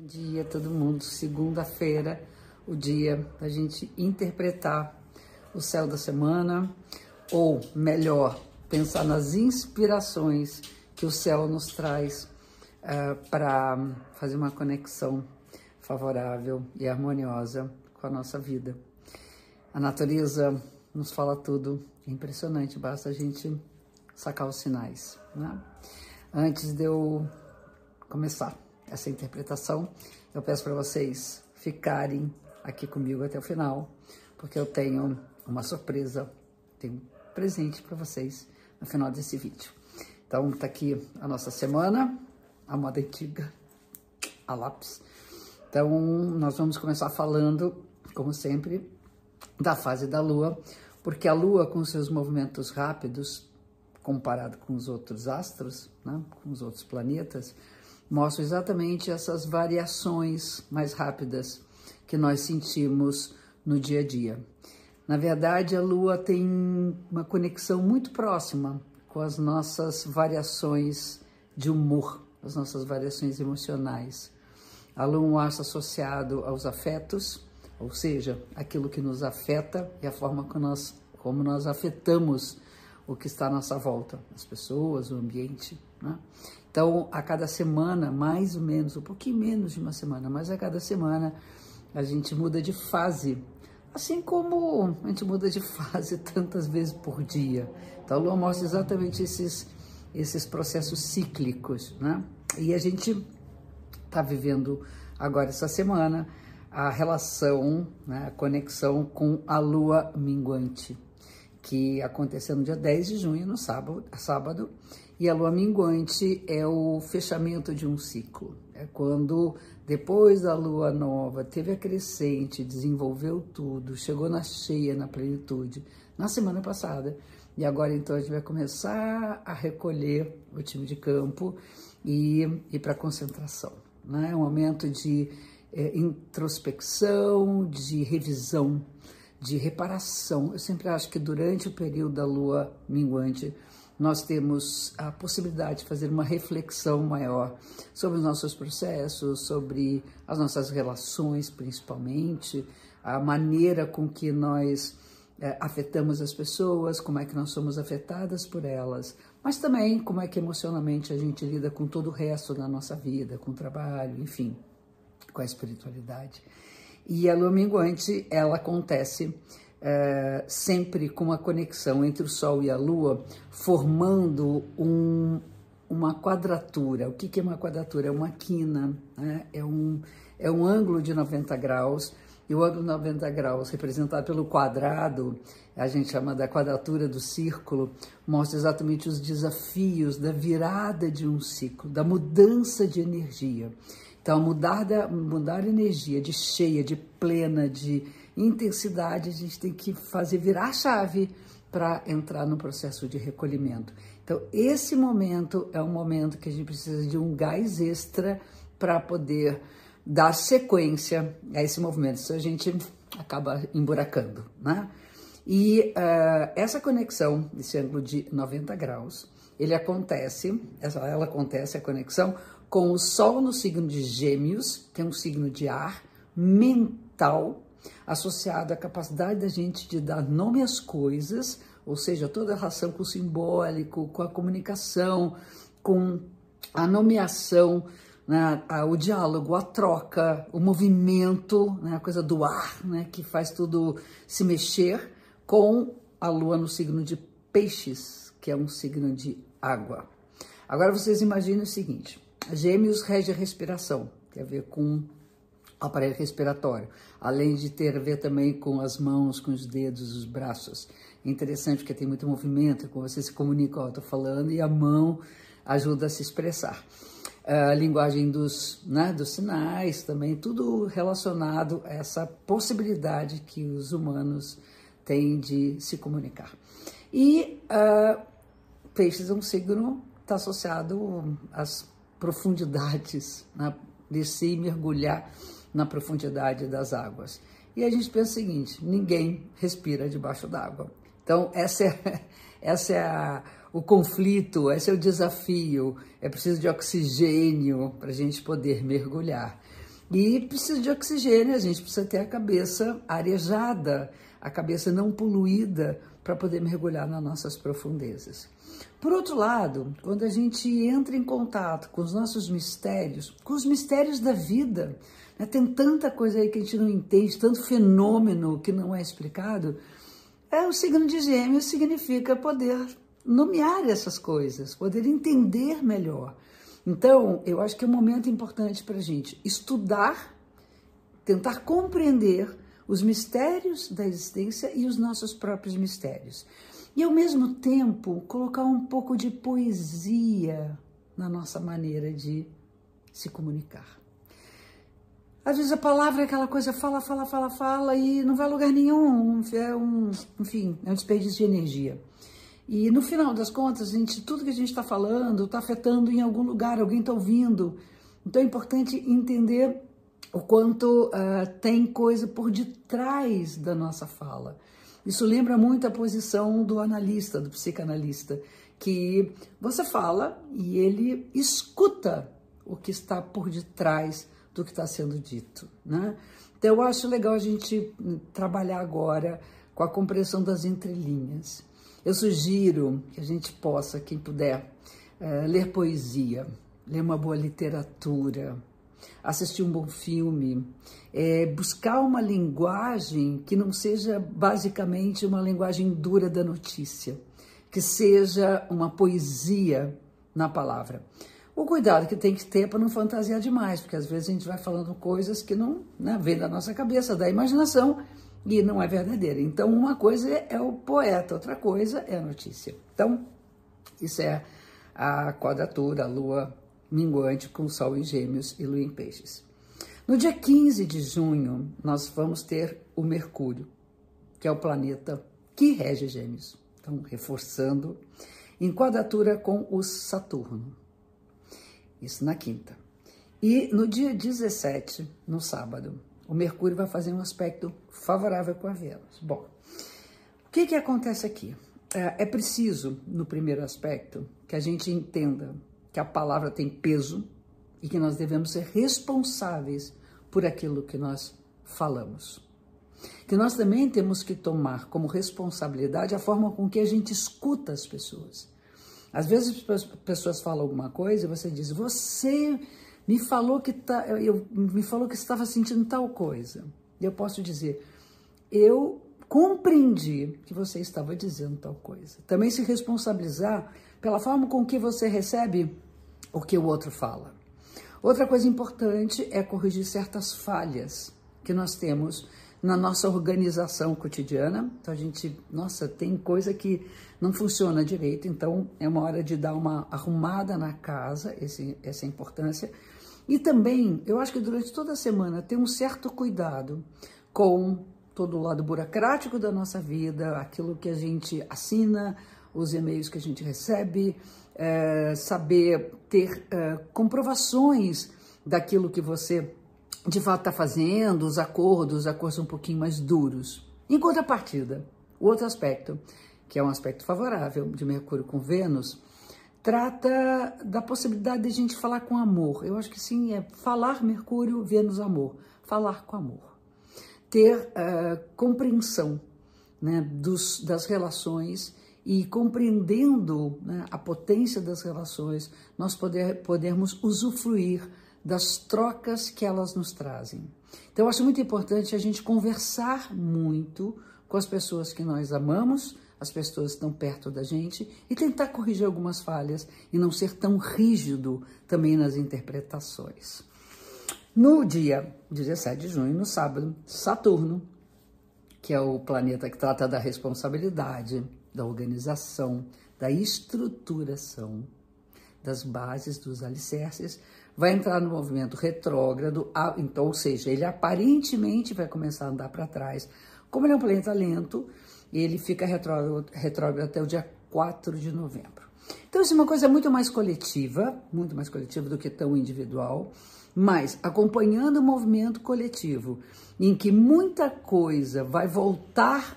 Dia todo mundo, segunda-feira, o dia da gente interpretar o céu da semana, ou melhor, pensar nas inspirações que o céu nos traz para fazer uma conexão favorável e harmoniosa com a nossa vida. A natureza nos fala tudo, é impressionante, basta a gente sacar os sinais, né? Antes de eu começar essa interpretação, eu peço para vocês ficarem aqui comigo até o final, porque eu tenho uma surpresa, tenho um presente para vocês no final desse vídeo. Então, tá aqui a nossa semana, a moda antiga, a lápis. Então, nós vamos começar falando, como sempre, da fase da Lua, porque a Lua, com seus movimentos rápidos, comparado com os outros astros, né, com os outros planetas, mostra exatamente essas variações mais rápidas que nós sentimos no dia a dia. Na verdade, a Lua tem uma conexão muito próxima com as nossas variações de humor, as nossas variações emocionais. A Lua é um astro associado aos afetos, ou seja, aquilo que nos afeta e a forma como nós afetamos o que está à nossa volta, as pessoas, o ambiente, né? Então, a cada semana, mais ou menos, um pouquinho menos de uma semana, mas a cada semana a gente muda de fase, assim como a gente muda de fase tantas vezes por dia. Então, a Lua mostra exatamente esses processos cíclicos, né? E a gente está vivendo agora, essa semana, a relação, né, a conexão com a Lua minguante, que aconteceu no dia 10 de junho, no sábado, e a Lua minguante é o fechamento de um ciclo. É quando, depois da Lua nova, teve a crescente, desenvolveu tudo, chegou na cheia, na plenitude, na semana passada, e agora então a gente vai começar a recolher o time de campo e ir para a concentração, né? É um momento de introspecção, de revisão, de reparação. Eu sempre acho que durante o período da Lua minguante, nós temos a possibilidade de fazer uma reflexão maior sobre os nossos processos, sobre as nossas relações, principalmente, a maneira com que nós afetamos as pessoas, como é que nós somos afetadas por elas, mas também como é que emocionalmente a gente lida com todo o resto da nossa vida, com o trabalho, enfim, com a espiritualidade. E a Lua minguante, ela acontece sempre com uma conexão entre o Sol e a Lua, formando uma quadratura. O que é uma quadratura? É uma quina, né? É um ângulo de 90 graus, e o ângulo de 90 graus, representado pelo quadrado, a gente chama da quadratura do círculo, mostra exatamente os desafios da virada de um ciclo, da mudança de energia. Então, mudar a energia de cheia, de plena, de intensidade, a gente tem que fazer virar a chave para entrar no processo de recolhimento. Então, esse momento é um momento que a gente precisa de um gás extra para poder dar sequência a esse movimento, senão a gente acaba emburacando, né? E essa conexão, esse ângulo de 90 graus, ela acontece, a conexão, com o Sol no signo de Gêmeos, que é um signo de ar, mental, associado à capacidade da gente de dar nome às coisas, ou seja, toda a relação com o simbólico, com a comunicação, com a nomeação, né, o diálogo, a troca, o movimento, né, a coisa do ar, né, que faz tudo se mexer, com a Lua no signo de Peixes, que é um signo de água. Agora vocês imaginem o seguinte: Gêmeos rege a respiração, tem a ver com o aparelho respiratório, além de ter a ver também com as mãos, com os dedos, os braços. É interessante porque tem muito movimento, como você se comunica, eu estou falando, e a mão ajuda a se expressar. A linguagem dos sinais também, tudo relacionado a essa possibilidade que os humanos têm de se comunicar. E Peixes é um signo que está associado às profundidades, né? Descer e mergulhar na profundidade das águas. E a gente pensa o seguinte: ninguém respira debaixo d'água. Então, essa é o conflito, esse é o desafio. É preciso de oxigênio para a gente poder mergulhar. E precisa de oxigênio, a gente precisa ter a cabeça arejada, a cabeça não poluída para poder mergulhar nas nossas profundezas. Por outro lado, quando a gente entra em contato com os nossos mistérios, com os mistérios da vida, né, tem tanta coisa aí que a gente não entende, tanto fenômeno que não é explicado, o signo de Gêmeos significa poder nomear essas coisas, poder entender melhor. Então, eu acho que é um momento importante para a gente estudar, tentar compreender os mistérios da existência e os nossos próprios mistérios. E, ao mesmo tempo, colocar um pouco de poesia na nossa maneira de se comunicar. Às vezes a palavra é aquela coisa, fala e não vai a lugar nenhum, enfim, é um desperdício de energia. E no final das contas, tudo que a gente está falando está afetando em algum lugar, alguém está ouvindo. Então é importante entender o quanto tem coisa por detrás da nossa fala. Isso lembra muito a posição do analista, do psicanalista, que você fala e ele escuta o que está por detrás do que está sendo dito, né? Então eu acho legal a gente trabalhar agora com a compreensão das entrelinhas. Eu sugiro que a gente possa, quem puder, ler poesia, ler uma boa literatura, assistir um bom filme, buscar uma linguagem que não seja basicamente uma linguagem dura da notícia, que seja uma poesia na palavra. O cuidado que tem que ter para não fantasiar demais, porque às vezes a gente vai falando coisas que não, né, vem da nossa cabeça, da imaginação, e não é verdadeira. Então, uma coisa é o poeta, outra coisa é a notícia. Então, isso é a quadratura, a lua minguante com o sol em Gêmeos e lua em Peixes. No dia 15 de junho, nós vamos ter o Mercúrio, que é o planeta que rege Gêmeos. Então, reforçando, em quadratura com o Saturno. Isso na quinta. E no dia 17, no sábado, o Mercúrio vai fazer um aspecto favorável com a Vênus. Bom, o que acontece aqui? É preciso, no primeiro aspecto, que a gente entenda que a palavra tem peso e que nós devemos ser responsáveis por aquilo que nós falamos. Que nós também temos que tomar como responsabilidade a forma com que a gente escuta as pessoas. Às vezes as pessoas falam alguma coisa e você diz, você me falou que estava sentindo tal coisa. E eu posso dizer, eu compreendi que você estava dizendo tal coisa. Também se responsabilizar pela forma com que você recebe o que o outro fala. Outra coisa importante é corrigir certas falhas que nós temos na nossa organização cotidiana. Então a gente, tem coisa que não funciona direito, então é uma hora de dar uma arrumada na casa, essa é a importância. E também, eu acho que durante toda a semana ter um certo cuidado com todo o lado burocrático da nossa vida, aquilo que a gente assina, os e-mails que a gente recebe, saber ter comprovações daquilo que você de fato está fazendo, os acordos um pouquinho mais duros. Em contrapartida, o outro aspecto, que é um aspecto favorável de Mercúrio com Vênus, trata da possibilidade de a gente falar com amor. Eu acho que sim, é falar Mercúrio, Vênus, amor. Falar com amor. Ter compreensão, né, das relações e compreendendo, né, a potência das relações, nós podermos usufruir das trocas que elas nos trazem. Então, eu acho muito importante a gente conversar muito com as pessoas que nós amamos, as pessoas que estão perto da gente, e tentar corrigir algumas falhas e não ser tão rígido também nas interpretações. No dia 17 de junho, no sábado, Saturno, que é o planeta que trata da responsabilidade, da organização, da estruturação, das bases, dos alicerces, vai entrar no movimento retrógrado, então, ou seja, ele aparentemente vai começar a andar para trás. Como ele é um planeta lento, ele fica retrógrado até o dia 4 de novembro. Então, isso é uma coisa muito mais coletiva do que tão individual, mas acompanhando o movimento coletivo, em que muita coisa vai voltar,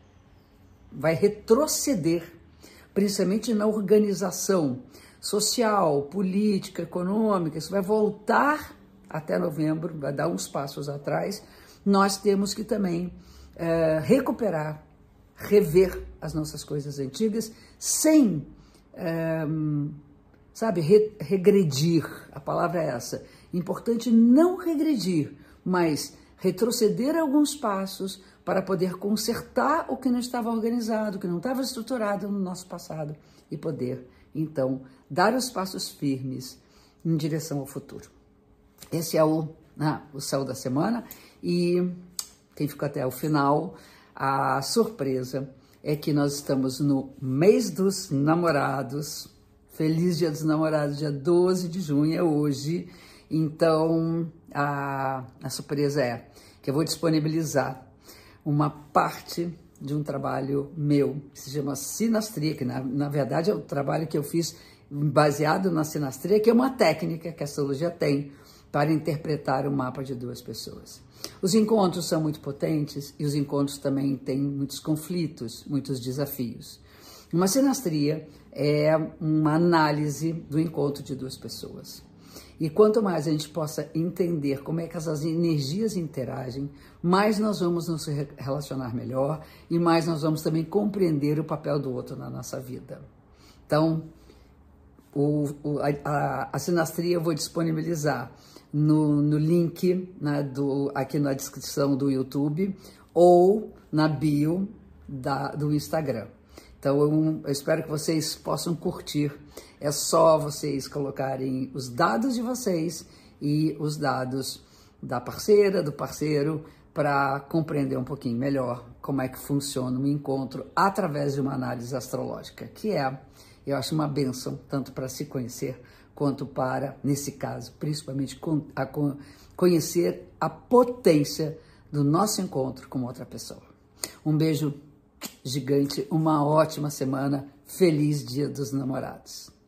vai retroceder, principalmente na organização social, política, econômica, isso vai voltar até novembro, vai dar uns passos atrás, nós temos que também recuperar, rever as nossas coisas antigas sem, regredir. A palavra é essa. Importante não regredir, mas retroceder alguns passos para poder consertar o que não estava organizado, o que não estava estruturado no nosso passado e poder, então, dar os passos firmes em direção ao futuro. Esse é o céu da semana e quem ficou até o final, a surpresa é que nós estamos no mês dos namorados. Feliz Dia dos Namorados, dia 12 de junho, é hoje. Então, a surpresa é que eu vou disponibilizar uma parte de um trabalho meu, que se chama sinastria, que na verdade é o trabalho que eu fiz baseado na sinastria, que é uma técnica que a astrologia tem para interpretar o mapa de duas pessoas. Os encontros são muito potentes e os encontros também têm muitos conflitos, muitos desafios. Uma sinastria é uma análise do encontro de duas pessoas. E quanto mais a gente possa entender como é que essas energias interagem, mais nós vamos nos relacionar melhor e mais nós vamos também compreender o papel do outro na nossa vida. Então, a sinastria eu vou disponibilizar no link aqui na descrição do YouTube ou na bio do Instagram. Então, eu espero que vocês possam curtir. É só vocês colocarem os dados de vocês e os dados da parceira, do parceiro, para compreender um pouquinho melhor como é que funciona um encontro através de uma análise astrológica, que eu acho uma bênção, tanto para se conhecer, quanto para, nesse caso, principalmente conhecer a potência do nosso encontro com outra pessoa. Um beijo gigante, uma ótima semana, feliz Dia dos Namorados.